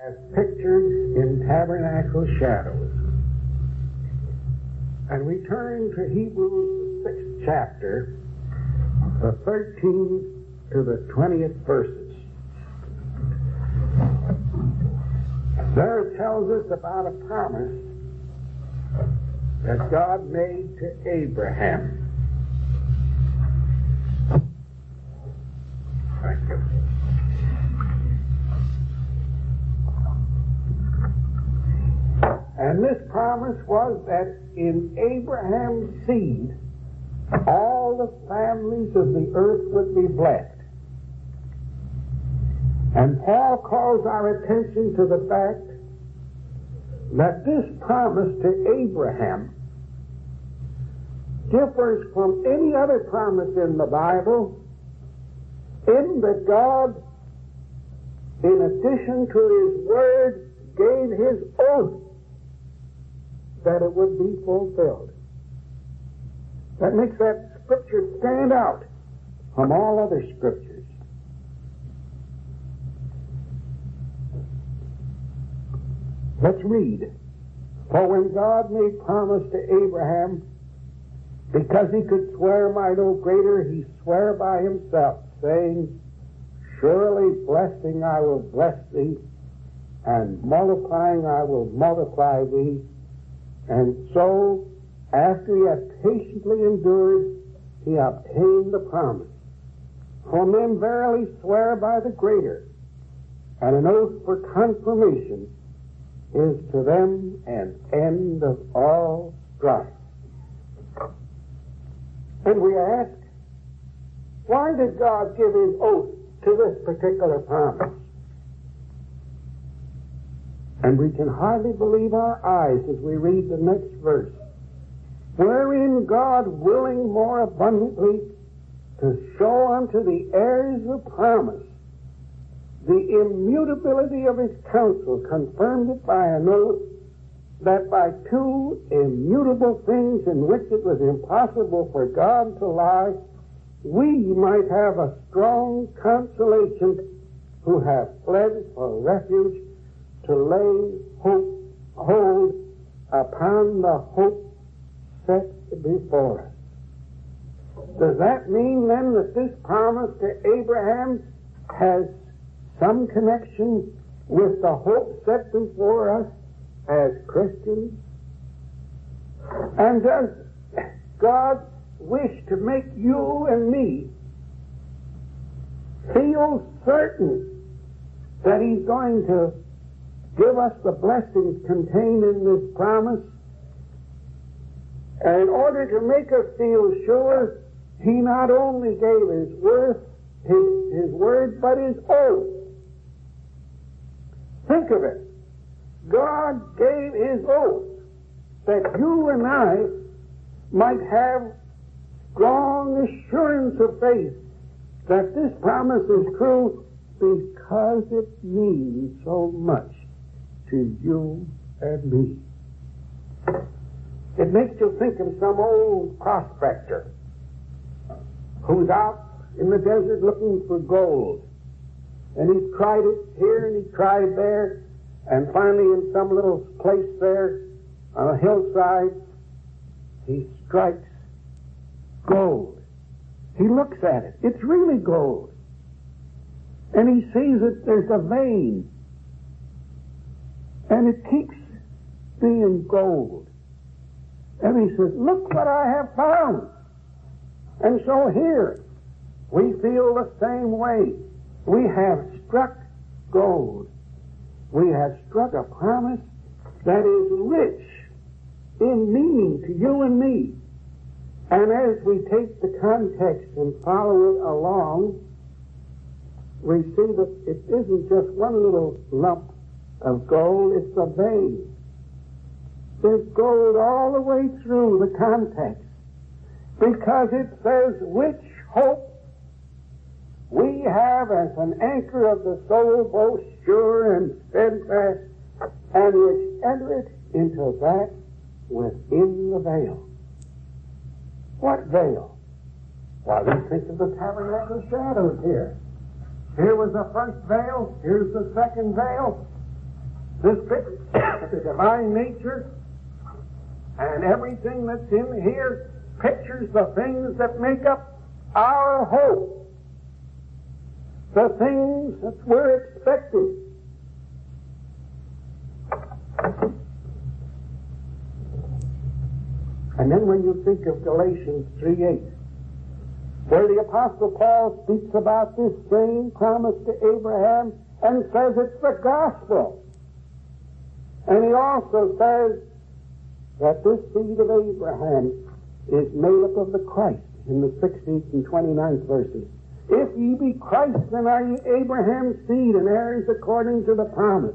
as pictured in tabernacle shadows. And we turn to Hebrews, the 6th chapter, the 13th to the 20th verses. There it tells us about a promise that God made to Abraham. Thank you. And this promise was that in Abraham's seed, all the families of the earth would be blessed. And Paul calls our attention to the fact that this promise to Abraham differs from any other promise in the Bible in that God, in addition to His Word, gave His oath that it would be fulfilled. That makes that scripture stand out from all other scriptures. Let's read. For when God made promise to Abraham, because he could swear by no greater, he sware by himself, saying, surely blessing I will bless thee, and multiplying I will multiply thee. And so, after he had patiently endured, he obtained the promise. For men verily swear by the greater, and an oath for confirmation is to them an end of all strife. And we ask, why did God give His oath to this particular promise? And we can hardly believe our eyes as we read the next verse. Wherein God, willing more abundantly to show unto the heirs of promise the immutability of His counsel, confirmed it by an oath, that by two immutable things in which it was impossible for God to lie, we might have a strong consolation who have fled for refuge to lay hold upon the hope set before us. Does that mean then that this promise to Abraham has some connection with the hope set before us as Christians? And does God wish to make you and me feel certain that He's going to give us the blessings contained in this promise? And in order to make us feel sure, He not only gave His word, but His oath. Think of it. God gave His oath that you and I might have strong assurance of faith that this promise is true because it means so much to you and me. It makes you think of some old prospector who's out in the desert looking for gold. And he's tried it here and he tried there, and finally in some little place there on a hillside, he strikes gold. He looks at it. It's really gold. And he sees that there's a vein, and it keeps being gold. And he says, look what I have found. And so here, we feel the same way. We have struck gold. We have struck a promise that is rich in meaning to you and me. And as we take the context and follow it along, we see that it isn't just one little lump of gold, it's a vein. There's gold all the way through the context, because it says, which hope we have as an anchor of the soul, both sure and steadfast, and which entereth into that within the veil. What veil? Well, we think of the tabernacle shadows here. Here was the first veil, here's the second veil, the divine nature, and everything that's in here pictures the things that make up our hope, the things that we're expecting. And then when you think of Galatians 3:8, where the Apostle Paul speaks about this same promise to Abraham and says it's the gospel. And he also says that this seed of Abraham is made up of the Christ in the 16th and 29th verses. If ye be Christ, then are ye Abraham's seed and heirs according to the promise.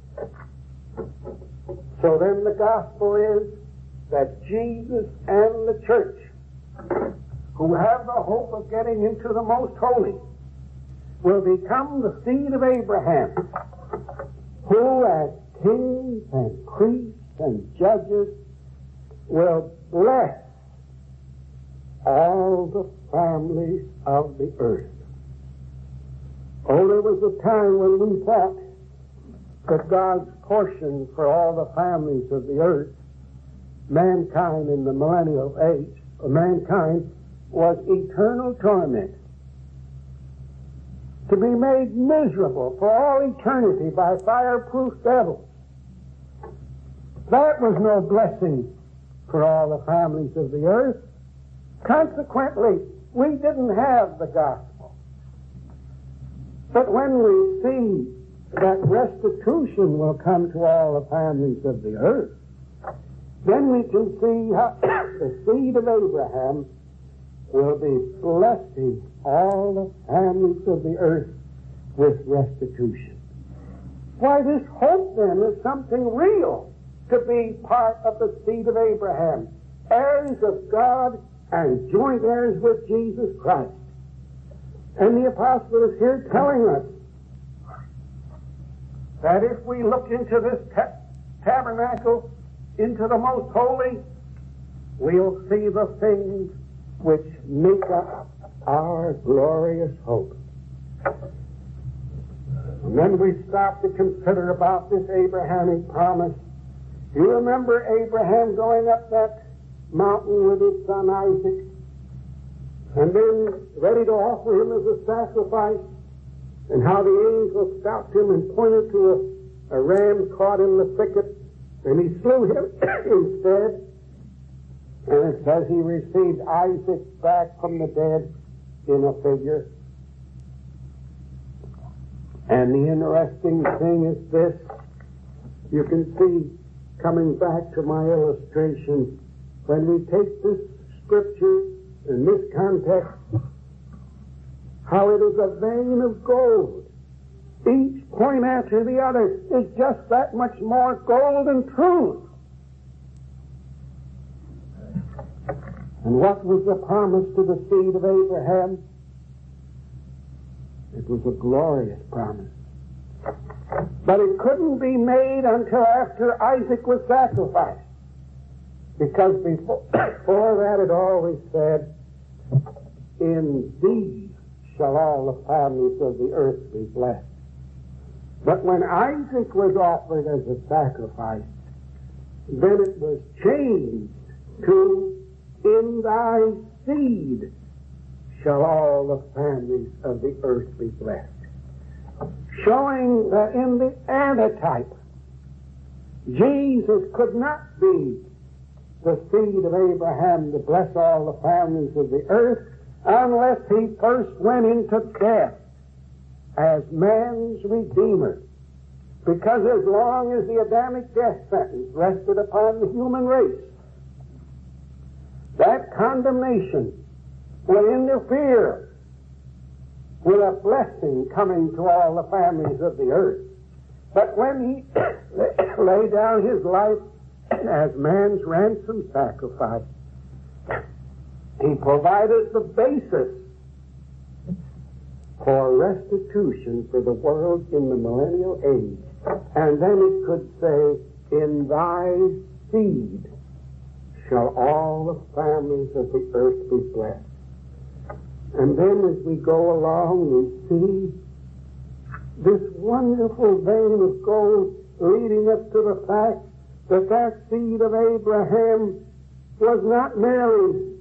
So then the gospel is that Jesus and the church, who have the hope of getting into the most holy, will become the seed of Abraham, who as kings and priests and judges will bless all the families of the earth. Oh, there was a time when we thought that God's portion for all the families of the earth, mankind in the millennial age, mankind was eternal torment, to be made miserable for all eternity by fireproof devils. That was no blessing for all the families of the earth. Consequently, we didn't have the gospel. But when we see that restitution will come to all the families of the earth, then we can see how the seed of Abraham will be blessing all the families of the earth with restitution. Why, this hope then is something real, to be part of the seed of Abraham, heirs of God and joint heirs with Jesus Christ. And the apostle is here telling us that if we look into this tabernacle, into the most holy, we'll see the things which make up our glorious hope. And then we stop to consider about this Abrahamic promise. You remember Abraham going up that mountain with his son Isaac, and then ready to offer him as a sacrifice, and how the angel stopped him and pointed to a ram caught in the thicket, and he slew him instead. And it says he received Isaac back from the dead in a figure. And the interesting thing is this. You can see, coming back to my illustration, when we take this scripture in this context, how it is a vein of gold. Each point after the other is just that much more gold and truth. And what was the promise to the seed of Abraham? It was a glorious promise. But it couldn't be made until after Isaac was sacrificed. Because before that it always said, in thee shall all the families of the earth be blessed. But when Isaac was offered as a sacrifice, then it was changed to, in thy seed shall all the families of the earth be blessed. Showing that in the antitype, Jesus could not be the seed of Abraham to bless all the families of the earth unless he first went into death as man's redeemer. Because as long as the Adamic death sentence rested upon the human race, that condemnation will interfere with a blessing coming to all the families of the earth. But when he laid down his life as man's ransom sacrifice, he provided the basis for restitution for the world in the millennial age. And then it could say, in thy seed shall all the families of the earth be blessed. And then as we go along, we see this wonderful vein of gold leading us to the fact that that seed of Abraham was not merely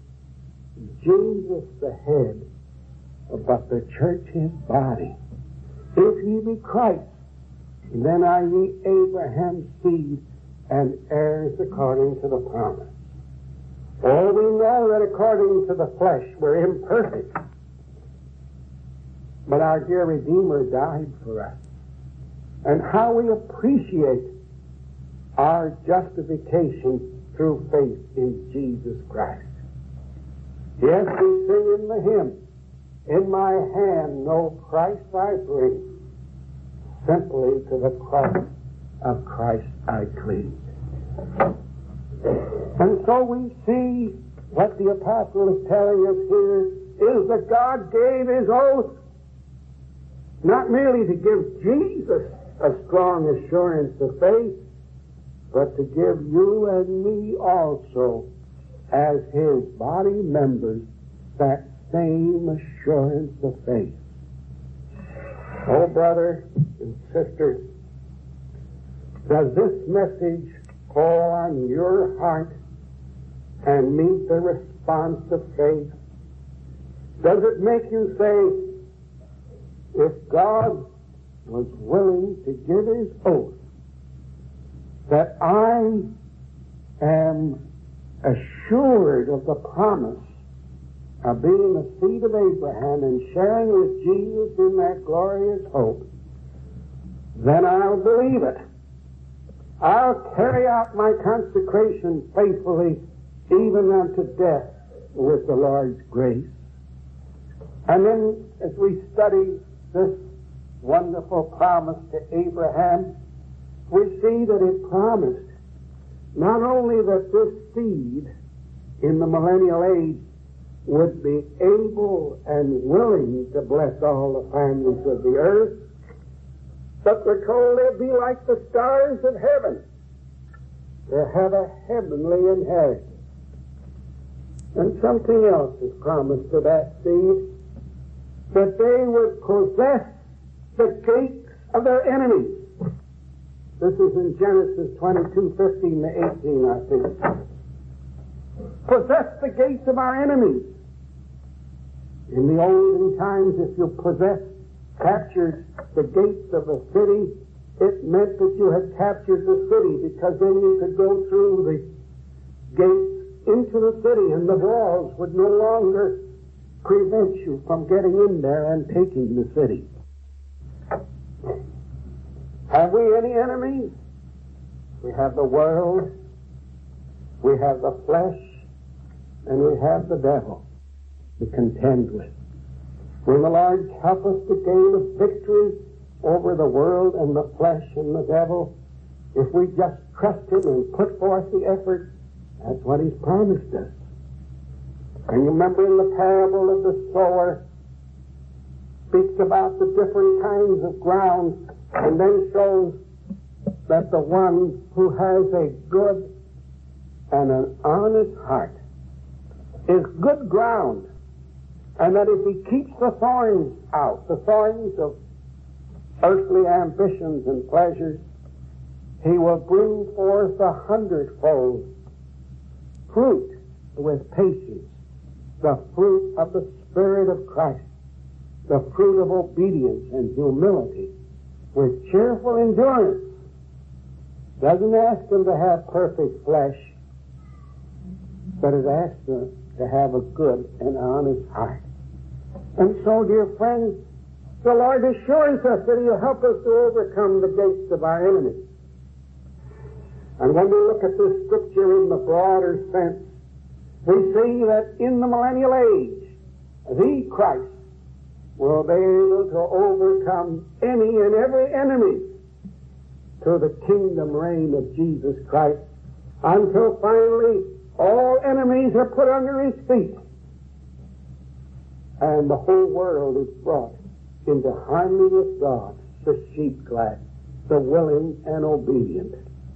Jesus the head, but the church his body. If ye be Christ, then are ye Abraham's seed and heirs according to the promise. Oh, we know that according to the flesh we're imperfect, but our dear Redeemer died for us. And how we appreciate our justification through faith in Jesus Christ. Yes, we sing in the hymn, in my hand no price I bring, simply to the cross of Christ I cling. And so we see what the apostle is telling us here is that God gave his oath not merely to give Jesus a strong assurance of faith, but to give you and me also, as his body members, that same assurance of faith. Oh, brother and sister, does this message fall on your heart and meet the response of faith? Does it make you say, if God was willing to give his oath that I am assured of the promise of being the seed of Abraham and sharing with Jesus in that glorious hope, then I'll believe it. I'll carry out my consecration faithfully, even unto death, with the Lord's grace. And then, as we study this wonderful promise to Abraham, we see that it promised not only that this seed in the millennial age would be able and willing to bless all the families of the earth, but we're told they'd be like the stars of heaven. They have a heavenly inheritance. And something else is promised to that seed, that they would possess the gates of their enemies. This is in Genesis 22:15 to 18, I think. Possess the gates of our enemies. In the olden times, if you captured the gates of a city, it meant that you had captured the city, because then you could go through the gates into the city, and the walls would no longer prevent you from getting in there and taking the city. Have we any enemies? We have the world, we have the flesh, and we have the devil to contend with. Will the Lord help us to gain a victory over the world and the flesh and the devil if we just trust him and put forth the effort? That's what he's promised us. And you remember in the parable of the sower, speaks about the different kinds of ground, and then shows that the one who has a good and an honest heart is good ground, and that if he keeps the thorns out, the thorns of earthly ambitions and pleasures, he will bring forth 100-fold fruit with patience, the fruit of the Spirit of Christ, the fruit of obedience and humility, with cheerful endurance. Doesn't ask them to have perfect flesh, but it asks them to have a good and honest heart. And so, dear friends, the Lord assures us that he'll help us to overcome the gates of our enemies. And when we look at this scripture in the broader sense, we see that in the millennial age, the Christ will be able to overcome any and every enemy through the kingdom reign of Jesus Christ, until finally all enemies are put under his feet and the whole world is brought into harmony with God, the sheep glad, the willing and obedient.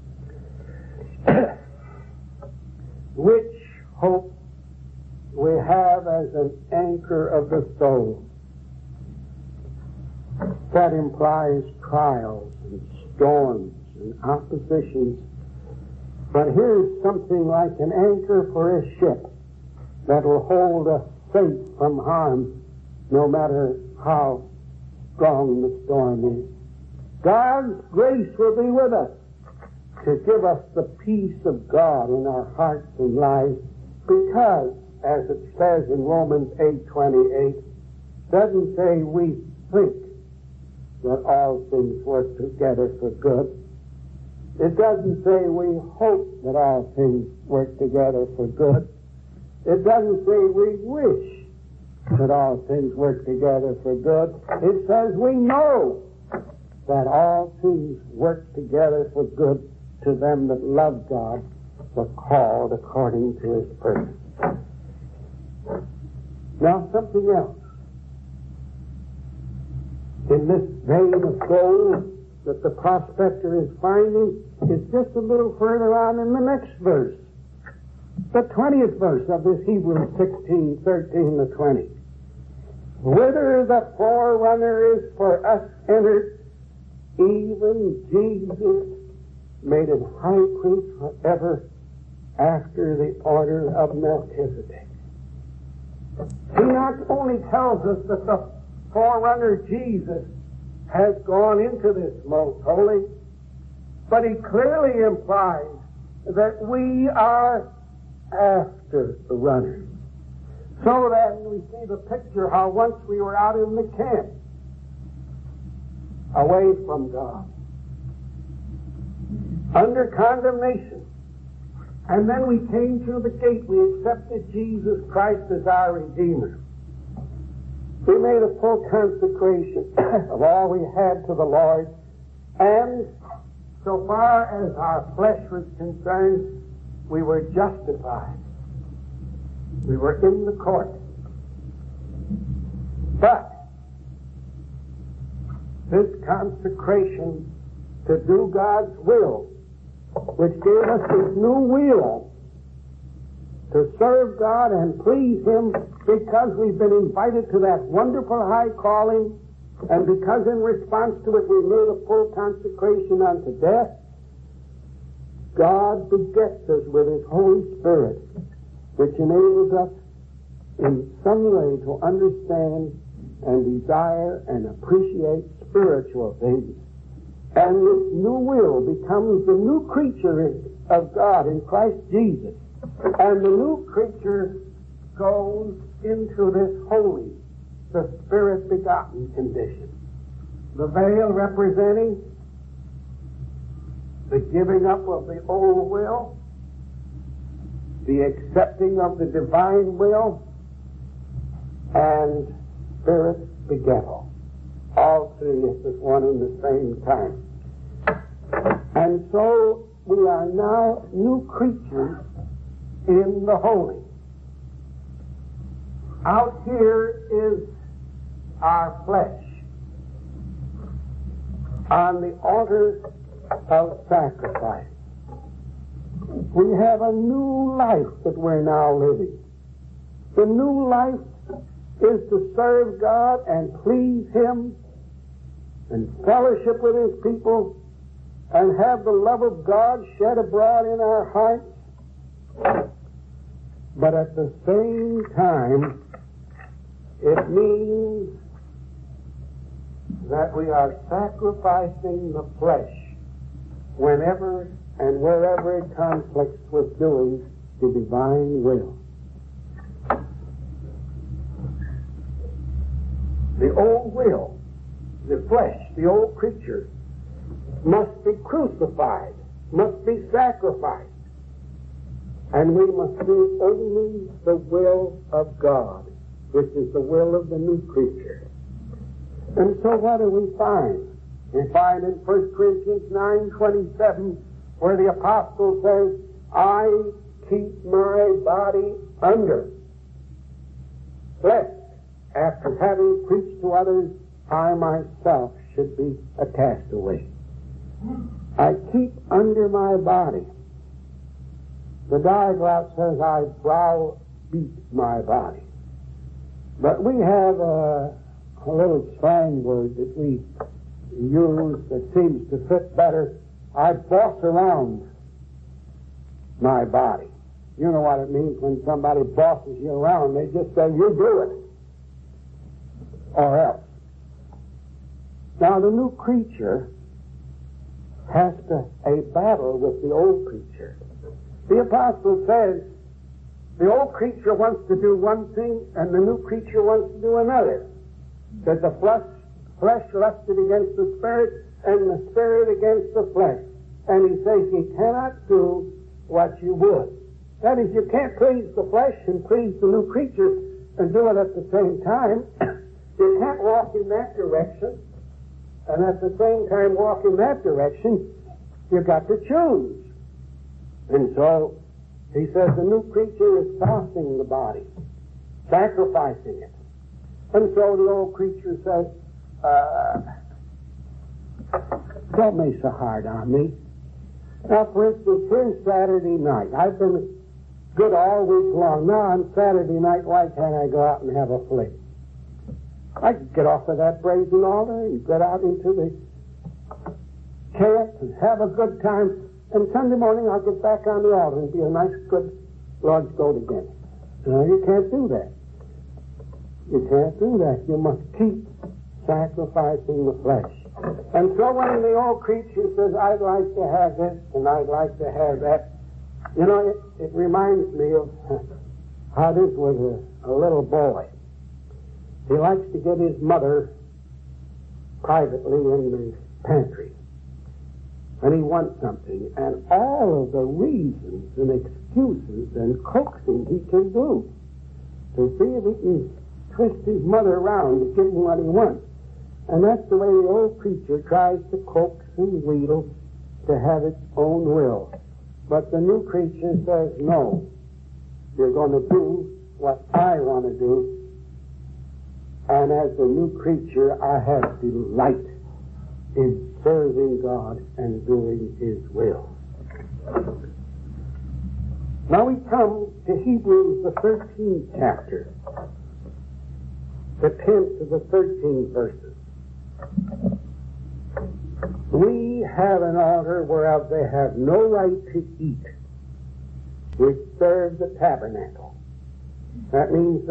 Which hope we have as an anchor of the soul. That implies trials and storms and oppositions. But here's something like an anchor for a ship that will hold us safe from harm no matter how strong the storm is. God's grace will be with us to give us the peace of God in our hearts and lives, because, as it says in Romans 8:28, doesn't say we think that all things work together for good. It doesn't say we hope that all things work together for good. It doesn't say we wish that all things work together for good. It says we know that all things work together for good to them that love God, were called according to His purpose. Now something else. In this vein of gold that the prospector is finding is just a little further on in the next verse. The 20th verse of this Hebrews 16:13-20. Whither the forerunner is for us entered, even Jesus made him high priest forever after the order of Melchizedek. He not only tells us that the forerunner Jesus has gone into this most holy, but he clearly implies that we are after the runner. So that we see the picture how once we were out in the camp, away from God, under condemnation, and then we came through the gate. We accepted Jesus Christ as our Redeemer. We made a full consecration of all we had to the Lord, and so far as our flesh was concerned, we were justified. We were in the court. But this consecration to do God's will, which gave us this new will to serve God and please Him, because we've been invited to that wonderful high calling, and because in response to it we made a full consecration unto death, God begets us with His Holy Spirit, which enables us in some way to understand and desire and appreciate spiritual things. And this new will becomes the new creature of God in Christ Jesus. And the new creature goes into this holy, the Spirit-begotten condition. The veil representing the giving up of the old will, the accepting of the divine will, and Spirit begettal. All three at this one and the same time. And so we are now new creatures in the holy. Out here is our flesh on the altar of sacrifice. We have a new life that we're now living. The new life is to serve God and please Him and fellowship with His people and have the love of God shed abroad in our hearts. But at the same time, it means that we are sacrificing the flesh whenever and wherever it conflicts with doing the divine will. The old will, the flesh, the old creature, must be crucified, must be sacrificed. And we must do only the will of God, which is the will of the new creature. And so what do we find? We find in 1 Corinthians 9:27, where the apostle says, I keep my body under, lest, after having preached to others, I myself should be a castaway. I keep under my body. The diagram says, I browbeat my body. But we have a little slang word that we used that seems to fit better. I boss around my body. You know what it means when somebody bosses you around. They just say, you do it, or else. Now, the new creature has a battle with the old creature. The apostle says the old creature wants to do one thing and the new creature wants to do another. That the flesh lusted against the spirit and the spirit against the flesh. And he says you cannot do what you would. That is, you can't please the flesh and please the new creature and do it at the same time. You can't walk in that direction and at the same time walk in that direction. You've got to choose. And so he says the new creature is fasting the body, sacrificing it. And so the old creature says, don't be so hard on me. Now, for instance, here's Saturday night. I've been good all week long. Now on Saturday night, why can't I go out and have a fling? I could get off of that brazen altar and get out into the camp and have a good time. And Sunday morning I'll get back on the altar and be a nice, good Lord's goat again. No, you can't do that. You can't do that. You must keep sacrificing the flesh. And so when the old creature says, I'd like to have this and I'd like to have that, you know, it reminds me of how it is with a little boy. He likes to get his mother privately in the pantry. And he wants something. And all of the reasons and excuses and coaxing he can do to see if he can twist his mother around to give him what he wants. And that's the way the old creature tries to coax and wheedle to have its own will. But the new creature says, no, you're going to do what I want to do. And as a new creature, I have delight in serving God and doing His will. Now we come to Hebrews, the 13th chapter, the 10th to the 13th verses. We have an altar whereof they have no right to eat, which serve the tabernacle. That means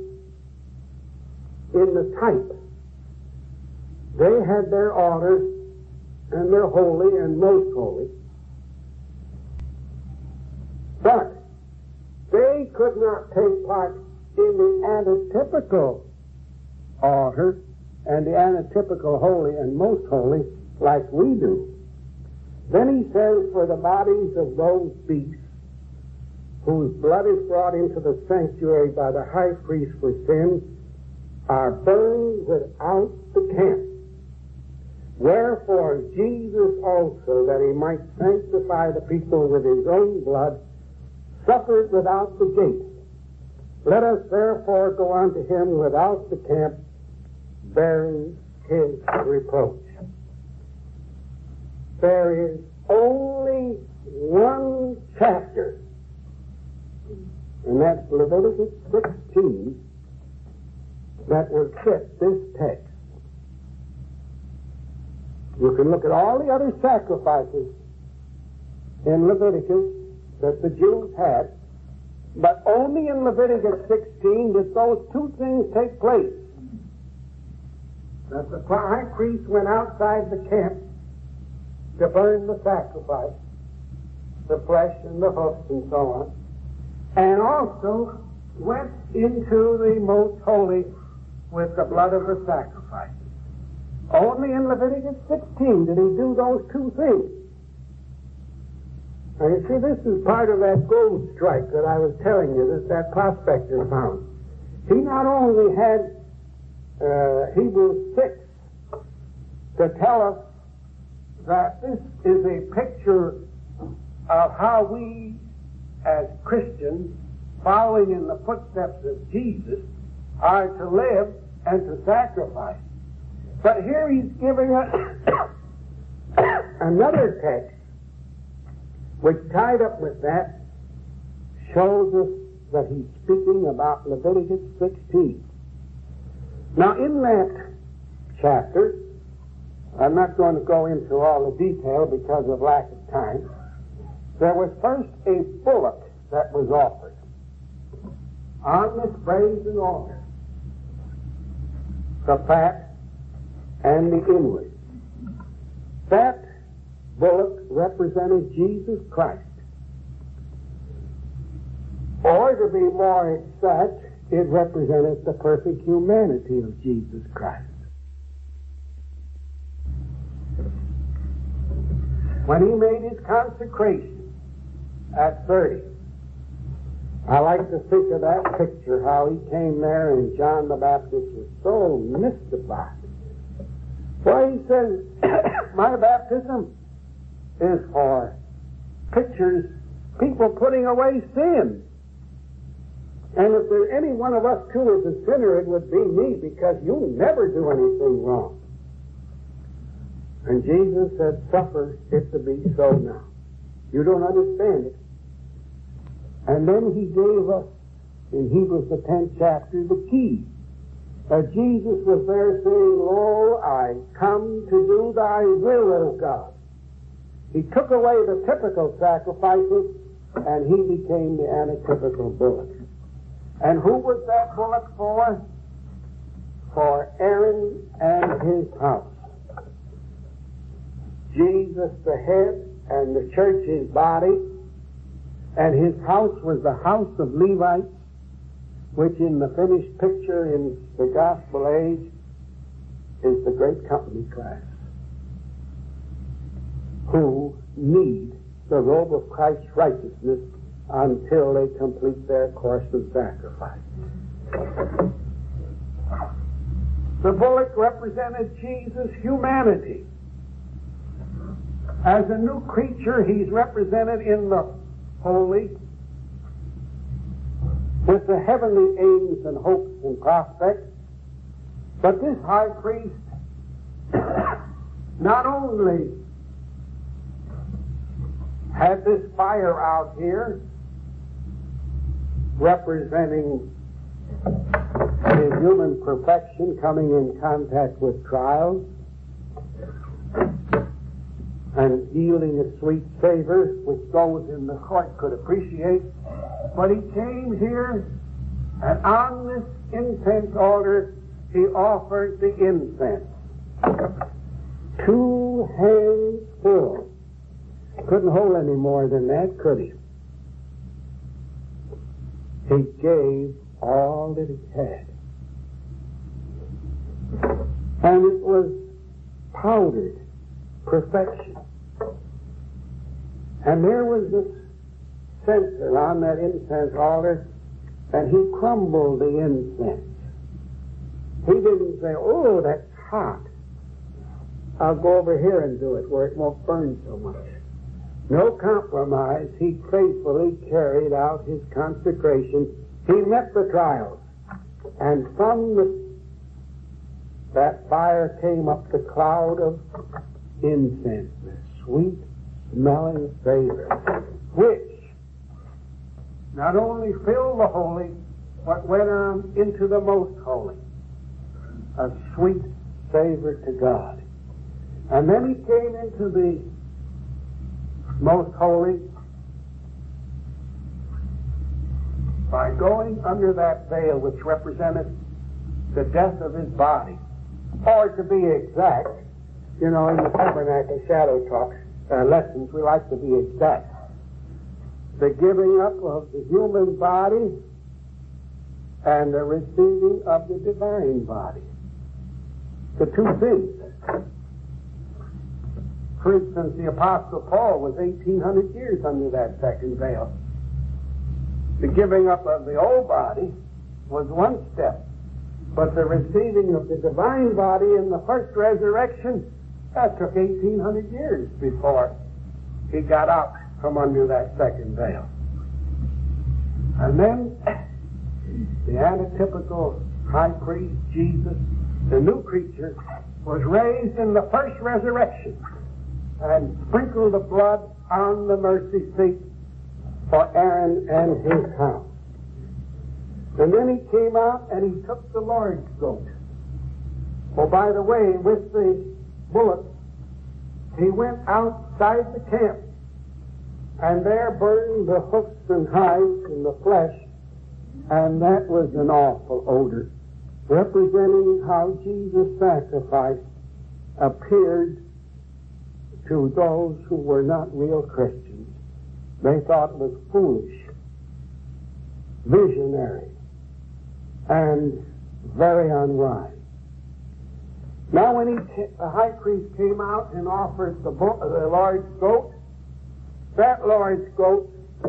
in the type, they had their altar, and they're holy and most holy. But they could not take part in the antitypical altar and the antitypical holy and most holy like we do. Then he says, for the bodies of those beasts whose blood is brought into the sanctuary by the high priest for sin are burned without the camp. Wherefore Jesus also, that he might sanctify the people with his own blood, suffered without the gate. Let us therefore go unto him without the camp, bearing his reproach. There is only one chapter, and that's Leviticus 16, that will fit this text. You can look at all the other sacrifices in Leviticus that the Jews had, but only in Leviticus 16 did those two things take place. That the high priest went outside the camp to burn the sacrifice, the flesh and the hoofs and so on, and also went into the most holy with the blood of the sacrifice. Only in Leviticus 16 did he do those two things. Now you see, this is part of that gold strike that I was telling you that prospector found. He not only had Hebrews 6 to tell us that this is a picture of how we as Christians, following in the footsteps of Jesus, are to live and to sacrifice. But here he's giving us another text which, tied up with that, shows us that he's speaking about Leviticus 16. Now in that chapter, I'm not going to go into all the detail because of lack of time. There was first a bullock that was offered on this brazen altar, the fat and the inward. That bullock represented Jesus Christ. Or to be more exact, it represented the perfect humanity of Jesus Christ. When he made his consecration at 30, I like to think of that picture, how he came there and John the Baptist was so mystified. Well, he says, my baptism is for pictures, people putting away sin. And if there's any one of us two is a sinner, it would be me, because you never do anything wrong. And Jesus said, suffer it to be so now. You don't understand it. And then he gave us, in Hebrews the 10th chapter, the key. Jesus was there saying, Lo, I come to do thy will, O God. He took away the typical sacrifices, and he became the antitypical bullock. And who was that bullock for? For Aaron and his house. Jesus the head, and the church his body, and his house was the house of Levites, which in the finished picture in the gospel age is the great company class, who need the robe of Christ's righteousness until they complete their course of sacrifice. The bullock represented Jesus' humanity. As a new creature, he's represented in the holy, with the heavenly aims and hopes and prospects. But this high priest not only had this fire out here representing his human perfection coming in contact with trials and yielding a sweet savor which those in the court could appreciate, but he came here and on this incense altar he offered the incense. 2 hands full. Couldn't hold any more than that, could he? He gave all that he had. And it was powdered perfection. And there was this censer on that incense altar, and he crumbled the incense. He didn't say, oh, that's hot. I'll go over here and do it where it won't burn so much. No compromise. He faithfully carried out his consecration. He met the trials. And from that fire came up the cloud of incense, the sweet smelling savor, which not only filled the holy, but went on into the most holy. A sweet savor to God. And then he came into the most holy by going under that veil which represented the death of his body. Or to be exact, you know, in the Tabernacle Shadow Talk lessons, we like to be exact. The giving up of the human body and the receiving of the divine body. The two things. For instance, the Apostle Paul was 1,800 years under that second veil. The giving up of the old body was one step, but the receiving of the divine body in the first resurrection, that took 1,800 years before he got out from under that second veil. And then the antitypical high priest, Jesus, the new creature, was raised in the first resurrection and sprinkled the blood on the mercy seat for Aaron and his house. And then he came out and he took the Lord's goat. Oh, by the way, with the bullets, he went outside the camp and there burned the hoofs and hides and the flesh, and that was an awful odor, representing how Jesus' sacrifice appeared to those who were not real Christians. They thought it was foolish, visionary, and very unwise. Now when the high priest came out and offered the Lord's goat, that Lord's goat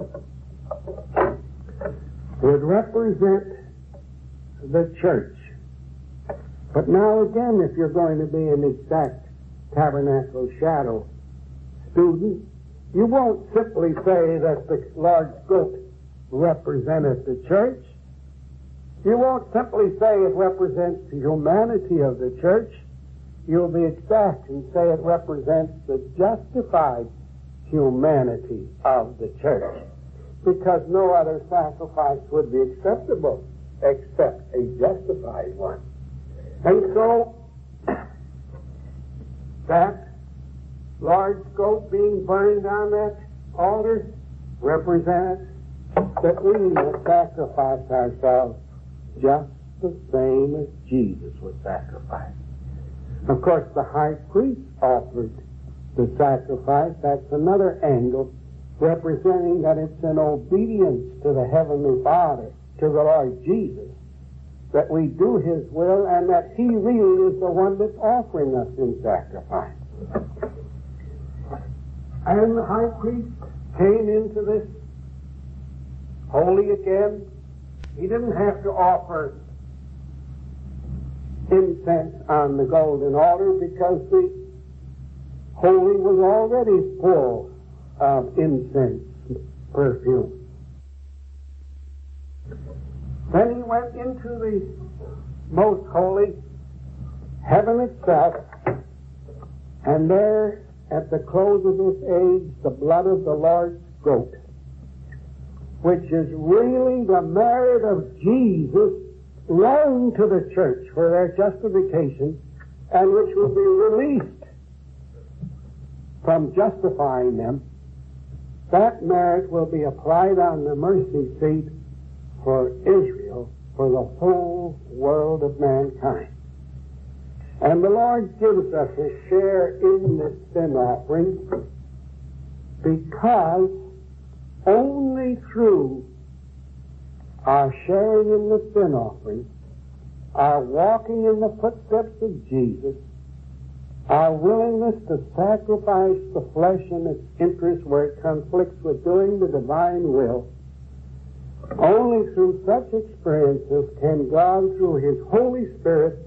would represent the church. But now again, if you're going to be an exact tabernacle shadow student, you won't simply say that the Lord's goat represented the church. You won't simply say it represents the humanity of the church. You'll be exact and say it represents the justified humanity of the church, because no other sacrifice would be acceptable except a justified one. And so that large goat being burned on that altar represents that we must sacrifice ourselves just the same as Jesus was sacrificed. Of course, the high priest offered the sacrifice. That's another angle, representing that it's an obedience to the Heavenly Father, to the Lord Jesus, that we do His will, and that He really is the one that's offering us in sacrifice. And the high priest came into this holy again. He didn't have to offer incense on the golden altar because the holy was already full of incense perfume. Then he went into the most holy, heaven itself, and there at the close of this age, the blood of the Lord's goat, which is really the merit of Jesus, loaned to the church for their justification, and which will be released from justifying them. That merit will be applied on the mercy seat for Israel, for the whole world of mankind. And the Lord gives us a share in this sin offering because only through our sharing in the sin offering, our walking in the footsteps of Jesus, our willingness to sacrifice the flesh and its interest where it conflicts with doing the divine will, only through such experiences can God, through His Holy Spirit,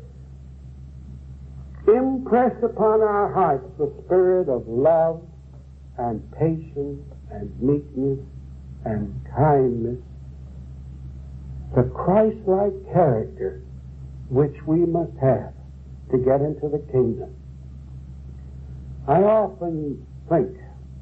impress upon our hearts the spirit of love and patience and meekness and kindness, the Christ-like character which we must have to get into the kingdom. I often think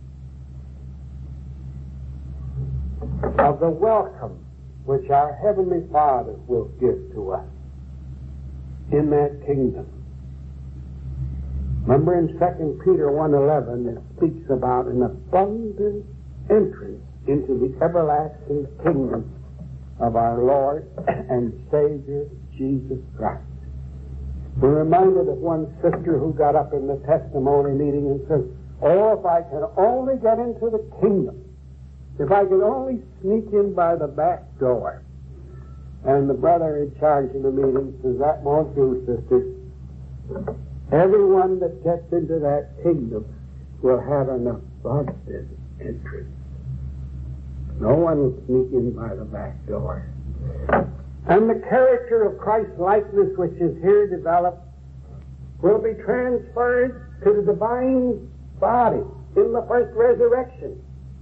of the welcome which our Heavenly Father will give to us in that kingdom. Remember in 2 Peter 1:11 it speaks about an abundant entrance into the everlasting kingdom of our Lord and Savior Jesus Christ. We're reminded of one sister who got up in the testimony meeting and said, "Oh, if I can only get into the kingdom, if I could only sneak in by the back door." And the brother in charge of the meeting says, "That won't do, sister. Everyone that gets into that kingdom will have an abundant entrance. No one will sneak in by the back door." And the character of Christ's likeness which is here developed will be transferred to the divine body in the first resurrection.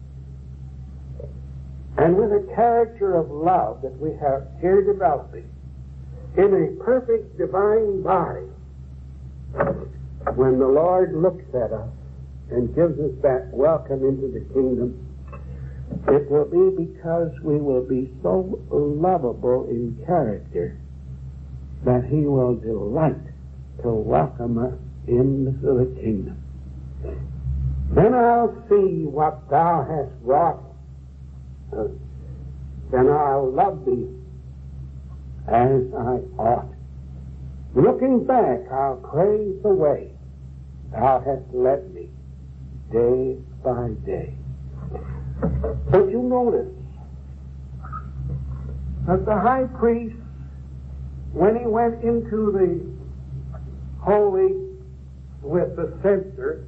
And with a character of love that we have here developing in a perfect divine body, when the Lord looks at us and gives us that welcome into the kingdom, it will be because we will be so lovable in character that He will delight to welcome us into the kingdom. Then I'll see what thou hast wrought. Then I'll love thee as I ought. Looking back, I'll praise the way thou hast led me day by day. But you notice that the high priest, when he went into the holy with the censer,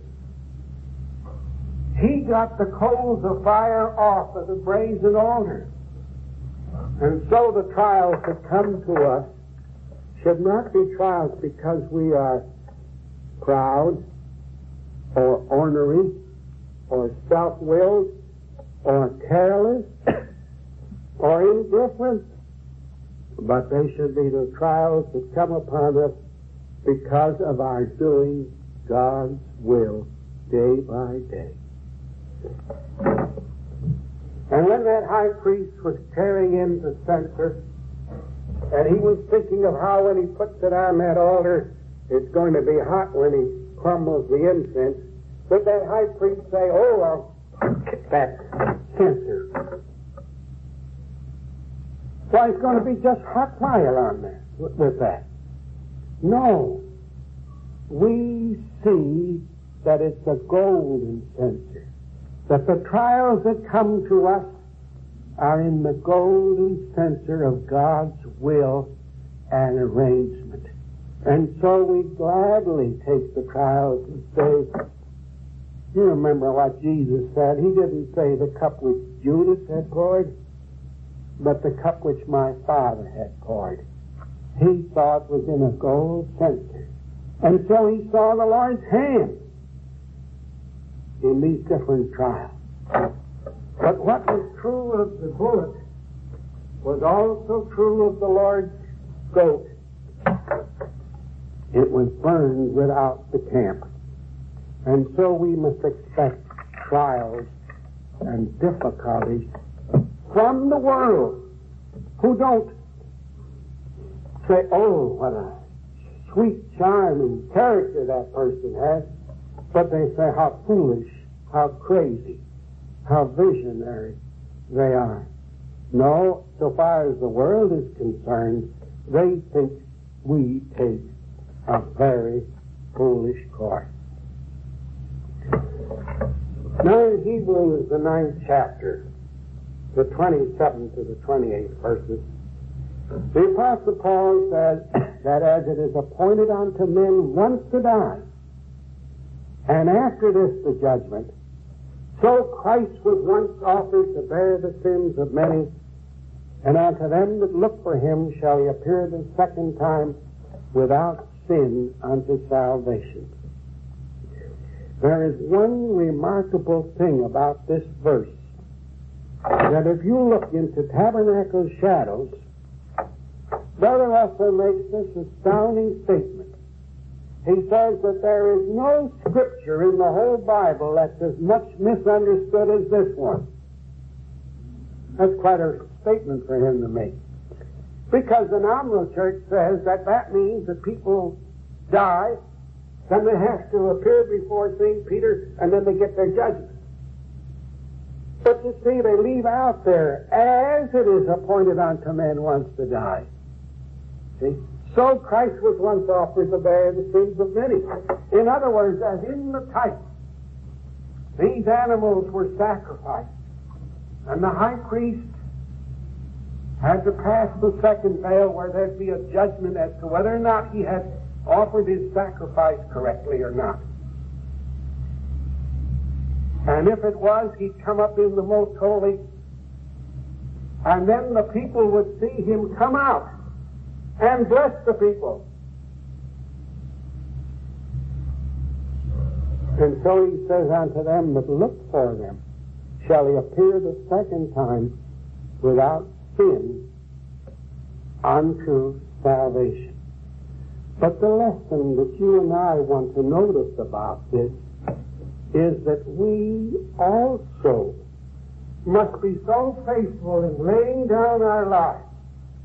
he got the coals of fire off of the brazen altar. And so the trials that come to us should not be trials because we are proud or ornery or self-willed or careless or indifferent, but they should be the trials that come upon us because of our doing God's will day by day. And when that high priest was carrying in the censer, and he was thinking of how when he puts it on that altar, it's going to be hot when he crumbles the incense, did that high priest say, "Oh, I'll kick that censer"? Why, it's going to be just hot fire on there with that. No. We see that it's a golden censer. That the trials that come to us are in the golden censer of God's will and arrangement. And so we gladly take the trials and say, you remember what Jesus said. He didn't say the cup which Judas had poured, but the cup which my Father had poured. He saw it was in a gold censer. And so he saw the Lord's hand in these different trials. But what was true of the bullet was also true of the Lord's goat. It was burned without the camp. And so we must expect trials and difficulties from the world, who don't say, "Oh, what a sweet, charming character that person has," but they say how foolish, how crazy, how visionary they are. No, so far as the world is concerned, they think we take a very foolish course. Now in Hebrews, the 9th chapter, the 27th to the 28th verses, the Apostle Paul says that as it is appointed unto men once to die, and after this the judgment, so Christ was once offered to bear the sins of many, and unto them that look for him shall he appear the second time without sin unto salvation. There is one remarkable thing about this verse, that if you look into Tabernacle's shadows, Brother Russell makes this astounding statement. He says that there is no scripture in the whole Bible that's as much misunderstood as this one. That's quite a statement for him to make. Because the nominal church says that means that people die, then they have to appear before St. Peter, and then they get their judgment. But you see, they leave out there, as it is appointed unto men once to die. See? So Christ was once offered to bear the sins of many. In other words, as in the type, these animals were sacrificed, and the high priest had to pass the second veil where there'd be a judgment as to whether or not he had offered his sacrifice correctly or not. And if it was, he'd come up in the most holy, and then the people would see him come out and bless the people. And so he says, unto them that look for them shall he appear the second time without sin unto salvation. But the lesson that you and I want to notice about this is that we also must be so faithful in laying down our lives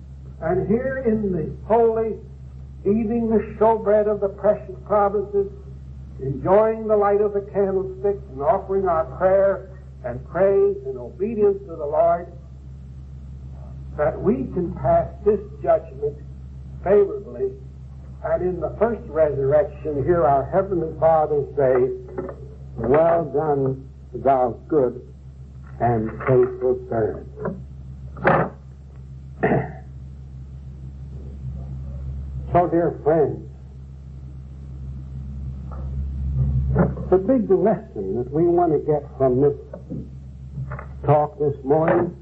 and here in the holy, eating the showbread of the precious promises, enjoying the light of the candlestick and offering our prayer and praise and obedience to the Lord, that we can pass this judgment favorably, and in the first resurrection hear our Heavenly Father say, "Well done, thou good and faithful servant." So, dear friends, the big lesson that we want to get from this talk this morning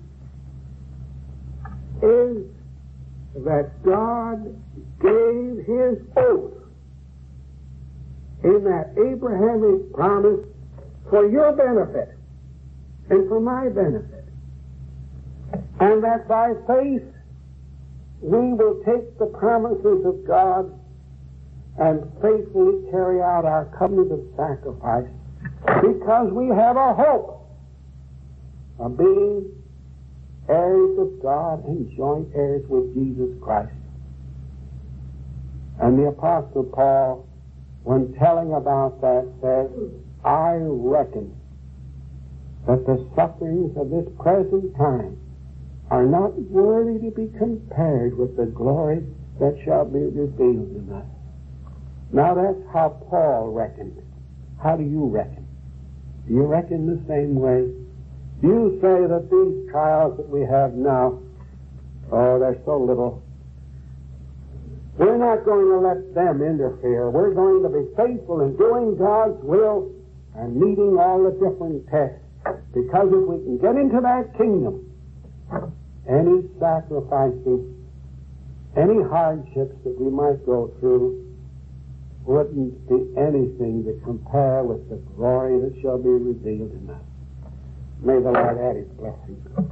is that God gave His oath in that Abrahamic promise for your benefit and for my benefit, and that by faith we will take the promises of God and faithfully carry out our covenant of sacrifice, because we have a hope of being heirs of God and joint heirs with Jesus Christ. And the Apostle Paul, when telling about that, says, "I reckon that the sufferings of this present time are not worthy to be compared with the glory that shall be revealed in us." Now that's how Paul reckoned. How do you reckon? Do you reckon the same way? Do you say that these trials that we have now, oh, they're so little, we're not going to let them interfere. We're going to be faithful in doing God's will and meeting all the different tests, because if we can get into that kingdom, any sacrifices, any hardships that we might go through wouldn't be anything to compare with the glory that shall be revealed in us. May the Lord add His blessing.